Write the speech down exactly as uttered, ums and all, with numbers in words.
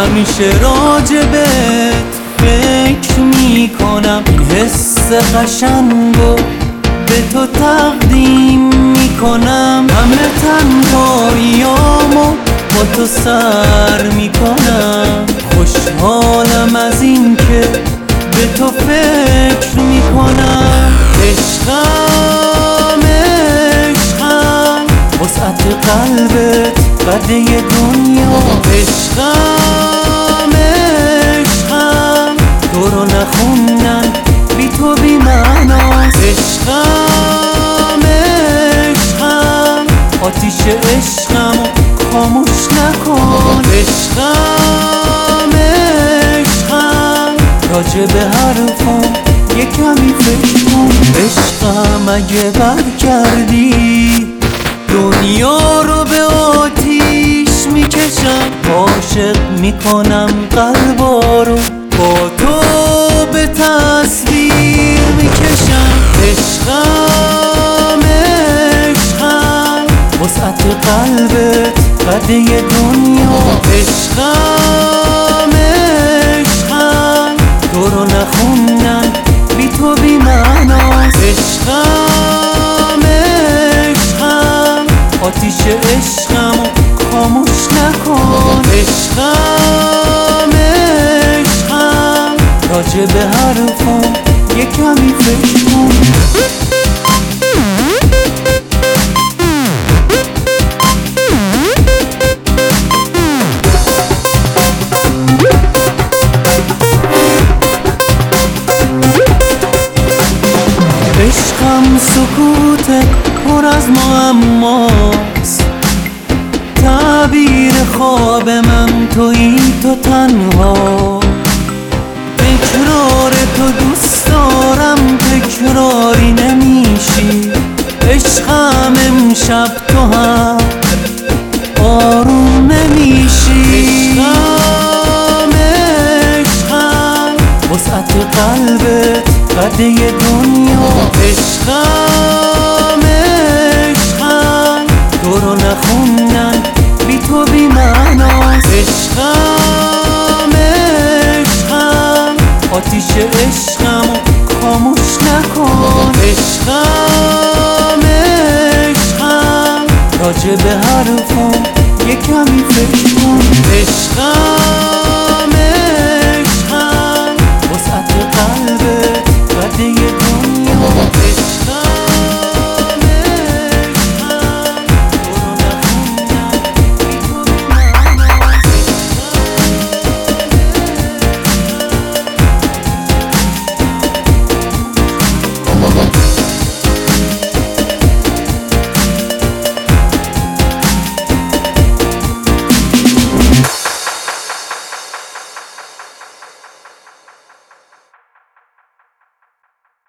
همیشه راجبت فکر میکنم، این حس قشنگو به تو تقدیم میکنم. همه تنهاییامو با تو سر میکنم، خوشحالم از این که به تو فکر میکنم. عشقم عشقم وسعت قلبت بده دنیا. عشقم عشقم تو رو نخوندن بی تو بی معناست. عشقم عشقم آتیش عشقم خاموش نکن. عشقم عشقم راجع به حرفم یه کمی فکر کن. عشقم اگه برگردی دنیا رو به آتیش میکشم، عاشق میکنم قلبا رو با تو به تصویر میکشم. عشقم عشقم وسعت قلبت بده دنیا. عشقم عشقم تو رو نخوندن بی تو بی معناست. عشقم عشقم آتیش عشقم خاموش نکن. عشقم عشقم راجع به حرفم یه کمی فکر کن. عشقم سکوت پر از معماست، تعبیر خواب من تویی تو تنها. تکرار تو دوست دارم تکراری نمیشی. عشقم امشب تو هم آروم نمیشی. عشقم عشقم وسعت قلبت بده دنیا. عشقم عشقم تو رو نخوندن بی تو بی معناست. عشقم عشقم آتیش عشقم خاموش نکن. عشقم عشقم راجع به حرفم یه کمی فکر کن. عشقم عشقم وسعت قلبت بده